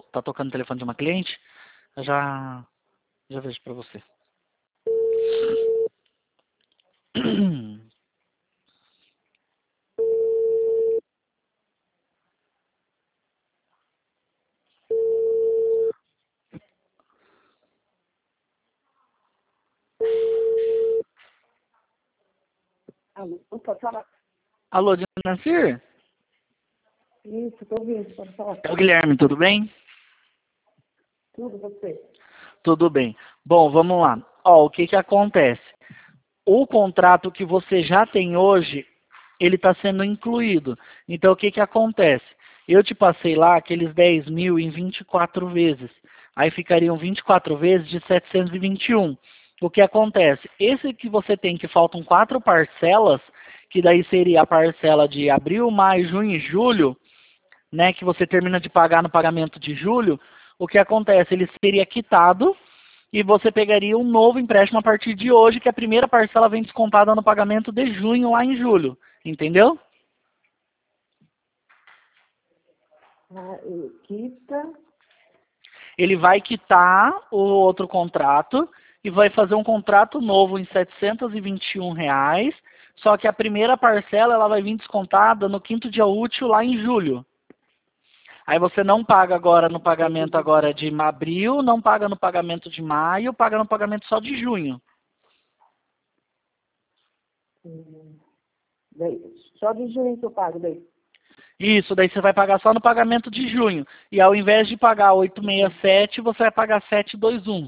tá tocando o telefone de uma cliente. Eu já vejo pra você. Alô, pode falar? Alô, Dinacir? Isso, tô ouvindo, pode falar. É o Guilherme, tudo bem? Tudo, você. Tudo bem. Bom, vamos lá. Ó, o que que acontece? O contrato que você já tem hoje, ele está sendo incluído. Então, o que que acontece? Eu te passei lá aqueles 10 mil em 24 vezes. Aí ficariam 24 vezes de 721. O que acontece? Esse que você tem, que faltam 4 parcelas, que daí seria a parcela de abril, maio, junho e julho, né, que você termina de pagar no pagamento de julho, o que acontece? Ele seria quitado e você pegaria um novo empréstimo a partir de hoje, que a primeira parcela vem descontada no pagamento de junho lá em julho. Entendeu? Quita. Ele vai quitar o outro contrato e vai fazer um contrato novo em R$ 721, só que a primeira parcela ela vai vir descontada no quinto dia útil lá em julho. Aí você não paga agora no pagamento agora de abril, não paga no pagamento de maio, paga no pagamento só de junho. Daí, só de junho que eu pago daí. Isso, daí você vai pagar só no pagamento de junho. E ao invés de pagar 867, você vai pagar 721.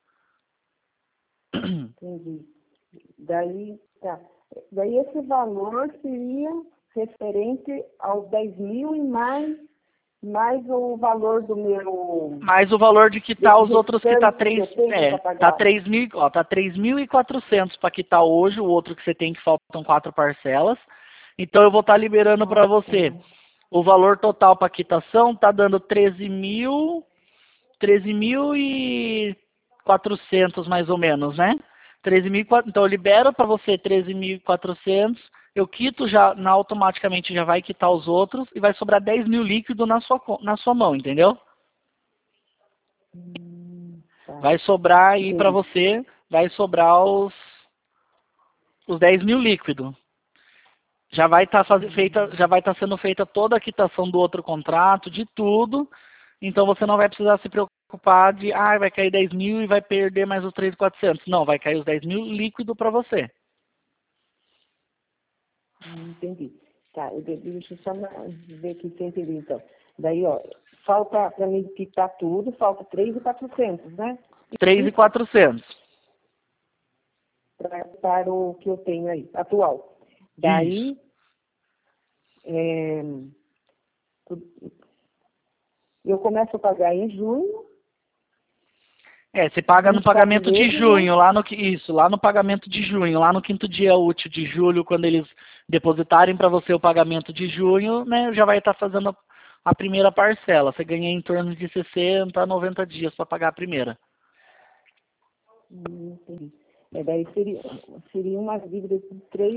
Entendi. Daí, tá. Daí esse valor seria referente aos 10 mil e mais o valor do meu... Mais o valor de quitar os outros que tá que eu tenho para tá pagar. 3.000, ó, tá 3.400 para quitar hoje, o outro que você tem que faltam 4 parcelas. Então eu vou estar liberando para você. O valor total para quitação tá dando 13.400 mais ou menos, né? 13.400, então eu libero para você 13.400, eu quito já, automaticamente já vai quitar os outros e vai sobrar 10 mil líquido na sua mão, entendeu? Tá. Vai sobrar aí para Entendi. você, vai sobrar os 10 mil líquido. Já vai estar já vai estar sendo feita toda a quitação do outro contrato, de tudo. Então você não vai precisar se preocupar de, vai cair 10 mil e vai perder mais os 3.400. Não, vai cair os 10 mil líquido para você. Entendi. Tá, deixa eu só ver aqui se eu entendi, então. Daí, ó, falta para mim quitar tudo, falta 3.400, né? 3.400. Para o que eu tenho aí, atual. Daí, eu começo a pagar em junho. Você paga no pagamento de vezes, junho, né? lá no pagamento de junho, lá no quinto dia útil de julho, quando eles depositarem para você o pagamento de junho, né, já vai estar fazendo a primeira parcela. Você ganha em torno de 60 a 90 dias para pagar a primeira. Entendi. Daí seria uma dívida de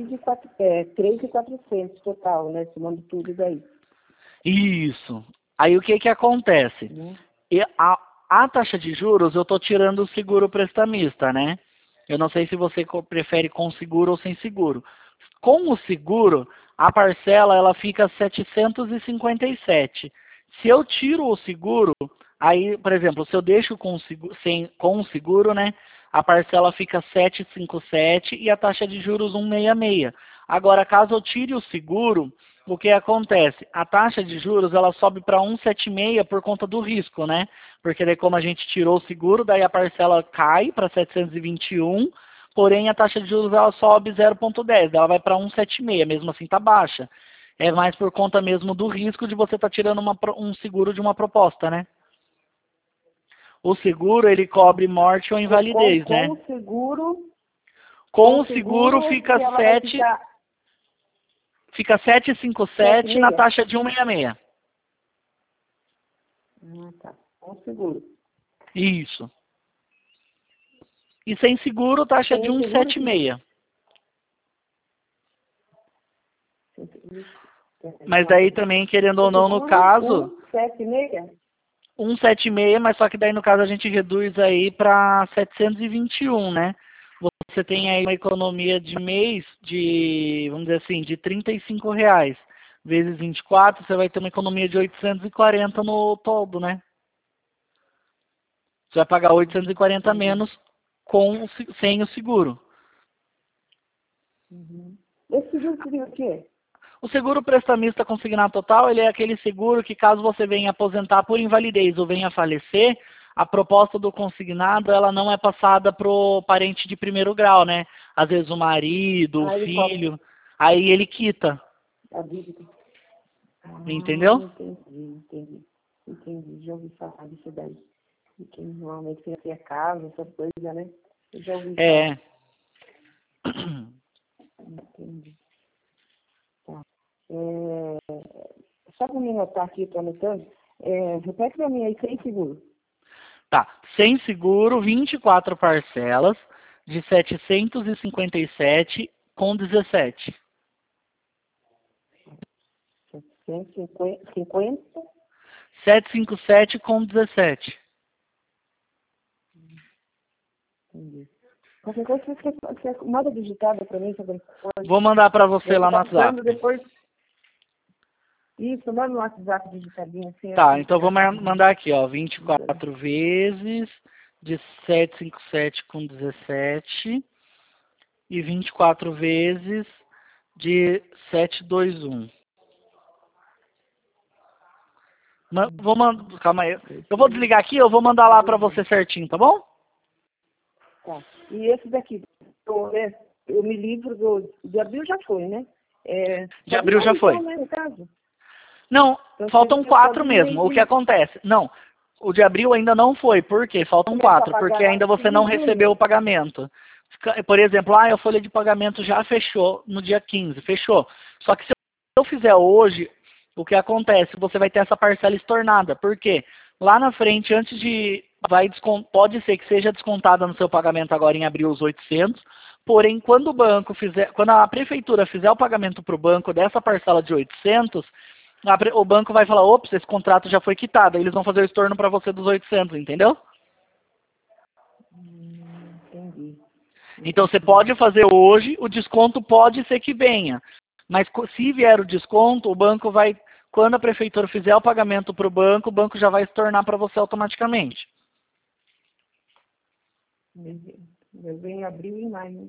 3.400 total, né? Somando tudo daí. Isso. Aí o que que acontece? E a taxa de juros, eu estou tirando o seguro prestamista, né? Eu não sei se você prefere com seguro ou sem seguro. Com o seguro, a parcela ela fica 757. Se eu tiro o seguro, aí, por exemplo, se eu deixo com o seguro, né? A parcela fica 757 e a taxa de juros 166. Agora, caso eu tire o seguro, o que acontece? A taxa de juros ela sobe para 176 por conta do risco, né? Porque daí como a gente tirou o seguro, daí a parcela cai para 721, porém a taxa de juros ela sobe 0,10, ela vai para 176, mesmo assim tá baixa. É mais por conta mesmo do risco de você estar tirando um seguro de uma proposta, né? O seguro ele cobre morte ou invalidez, né? Com o seguro. Com o seguro fica ela vai ficar... Fica 757 na taxa de 166. Tá. Com seguro. Isso. E sem seguro, taxa de 176. Mas daí também, querendo ou não, no caso... 176? 176, mas só que daí no caso a gente reduz aí para 721, né? Você tem aí uma economia de mês de, vamos dizer assim, de R$ 35. Vezes 24, você vai ter uma economia de 840 no todo, né? Você vai pagar 840 menos sem o seguro. Esse seguro seria o quê? O seguro prestamista consignado total, ele é aquele seguro que caso você venha aposentar por invalidez ou venha falecer, a proposta do consignado, ela não é passada pro parente de primeiro grau, né? Às vezes o marido, o filho, aí ele quita. A dívida. Entendeu? Entendi. Já ouvi falar disso daí. E quem normalmente financia casa, essa coisa, né? Eu já ouvi falar. Entendi. Tá. Só para me notar aqui, estou anotando. Repete para mim aí, sem seguro. Tá. Sem seguro, 24 parcelas de 757,17. 750? 757,17. Entendi. Qualquer coisa você manda digitada para mim. Vou mandar para você lá no WhatsApp. Depois... Isso, manda no WhatsApp digitadinho assim. Tá, então vou mandar aqui, ó, 24 vezes de 757,17 e 24 vezes de 721. Calma aí. Eu vou desligar aqui, eu vou mandar lá para você certinho, tá bom? Tá. E esse daqui, eu me livro de abril já foi, né? De abril já foi. Então, né, no caso? Não, Então, faltam 4 mesmo. O que acontece? Não, o de abril ainda não foi. Por quê? Faltam 4, porque ainda você não recebeu o pagamento. Por exemplo, a folha de pagamento já fechou no dia 15, fechou. Só que se eu fizer hoje, o que acontece? Você vai ter essa parcela estornada. Por quê? Lá na frente, antes de... pode ser que seja descontada no seu pagamento agora em abril os 800, porém, quando a prefeitura fizer o pagamento para o banco dessa parcela de 800, o banco vai falar, ops, esse contrato já foi quitado. Aí eles vão fazer o estorno para você dos 800, entendeu? Entendi. Então você pode fazer hoje, o desconto pode ser que venha. Mas se vier o desconto, o banco vai, quando a prefeitura fizer o pagamento para o banco já vai estornar para você automaticamente. Eu venho em abril e em maio.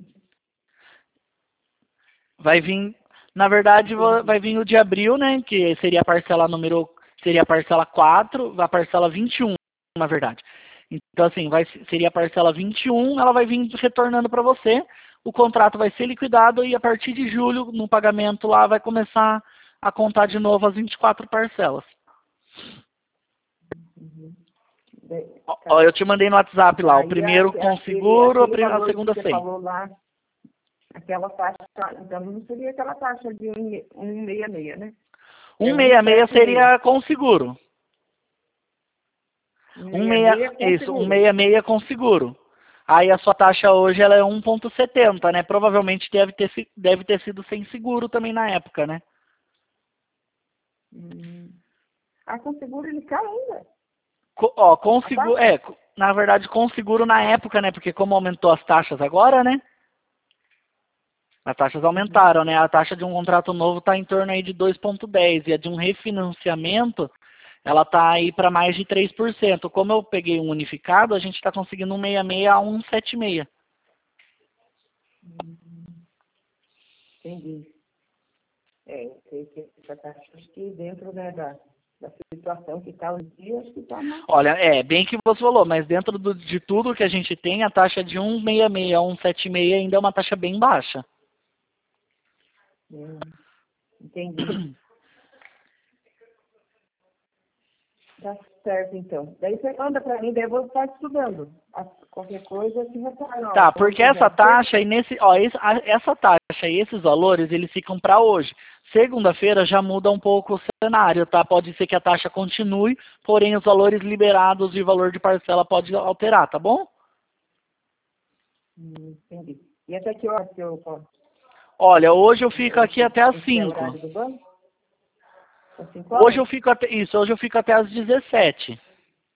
Vai vir, na verdade, vai vir o de abril, né? Que seria a parcela seria a parcela 4, a parcela 21, na verdade. Então, assim, seria a parcela 21, ela vai vir retornando para você, o contrato vai ser liquidado e a partir de julho, no pagamento lá, vai começar a contar de novo as 24 parcelas. Ó, eu te mandei no WhatsApp lá, o primeiro com seguro, a segunda sem. Falou lá, aquela taxa, então não seria aquela taxa de 166, né? 166 seria com seguro. 166 com seguro. Aí a sua taxa hoje ela é 1,70, né? Provavelmente deve ter sido sem seguro também na época, né? Com seguro ele cai ainda. Com seguro, na verdade com seguro na época, né? Porque como aumentou as taxas agora, né? As taxas aumentaram, né? A taxa de um contrato novo está em torno aí de 2,10 e a de um refinanciamento ela está aí para mais de 3%. Como eu peguei um unificado, a gente está conseguindo 166 a 176. Entendi. Essa taxa acho que dentro, né, da situação que está hoje em dia, acho que está mais... Olha, bem que você falou, mas dentro de tudo que a gente tem, a taxa de 166 a 176 ainda é uma taxa bem baixa. Entendi. Tá certo, então. Daí você manda para mim, daí eu vou estar estudando. Qualquer coisa, você vai falar. Tá, porque essa taxa e essa taxa e esses valores, eles ficam para hoje. Segunda-feira já muda um pouco o cenário, tá? Pode ser que a taxa continue, porém os valores liberados e o valor de parcela pode alterar, tá bom? Entendi. E até que hora que eu posso? Olha, hoje eu fico aqui até às 5. Horário do banco? Hoje eu fico até as 17.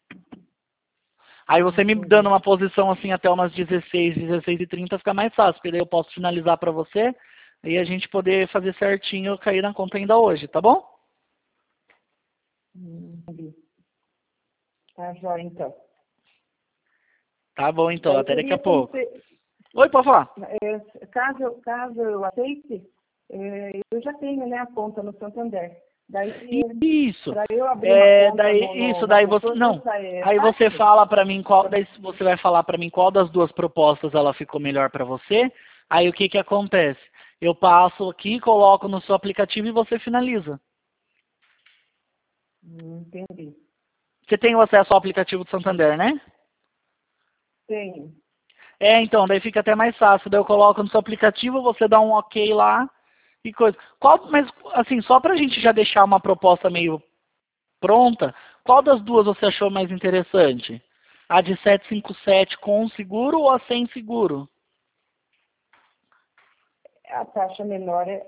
Aí você me dando uma posição assim até umas 16, 16h30 fica mais fácil, porque daí eu posso finalizar para você e a gente poder fazer certinho cair na conta ainda hoje, tá bom? Entendi. Tá jóia, então. Tá bom, então. Eu Até daqui a queria pouco. Oi, pode falar. caso eu aceite, eu já tenho, né, a conta no Santander. Daí, Isso. para eu abrir uma conta Isso, na daí você Poupança, não. é Aí você fácil? fala para mim qual, daí você vai falar para mim qual das duas propostas ela ficou melhor para você. Aí o que que acontece? Eu passo aqui, coloco no seu aplicativo e você finaliza. Entendi. Você tem o acesso ao aplicativo do Santander, né? Tenho. Então, daí fica até mais fácil. Daí eu coloco no seu aplicativo, você dá um ok lá e coisa. Mas, assim, só pra gente já deixar uma proposta meio pronta, qual das duas você achou mais interessante? A de 757 com seguro ou a sem seguro? A taxa menor é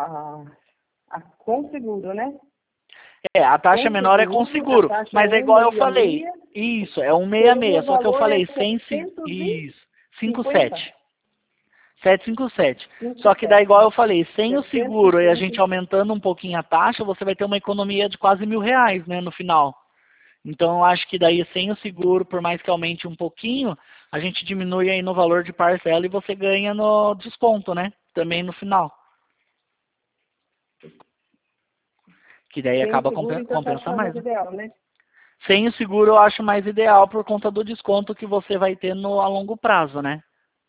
com seguro, né? A taxa Com menor é com seguro, a seguro, taxa mas é igual eu 166, falei. Isso, é 166, seria o só que eu valor falei sem seguro. 750? Isso, 57. 757. Só que daí, 57. igual eu falei, sem o seguro e a 750. gente aumentando um pouquinho a taxa, você vai ter uma economia de quase R$ 1.000, né, no final. Então, eu acho que daí, sem o seguro, por mais que aumente um pouquinho, a gente diminui aí no valor de parcela e você ganha no desconto, né? Também no final. Que daí Sem acaba seguro, então você compensando acha mais, mais né? ideal, né? Sem o seguro, eu acho mais ideal por conta do desconto que você vai ter a longo prazo, né?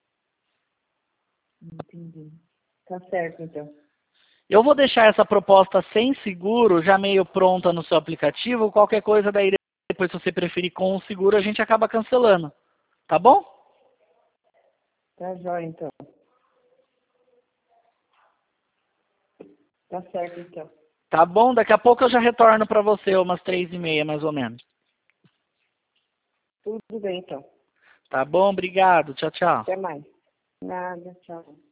Entendi. Tá certo, então. Eu vou deixar essa proposta sem seguro já meio pronta no seu aplicativo. Qualquer coisa daí depois, se você preferir com o seguro, a gente acaba cancelando. Tá bom? Tá jóia, então. Tá certo, então. Tá bom? Daqui a pouco eu já retorno para você, umas 3h30 mais ou menos. Tudo bem, então. Tá bom? Obrigado. Tchau, tchau. Até mais. Nada, tchau.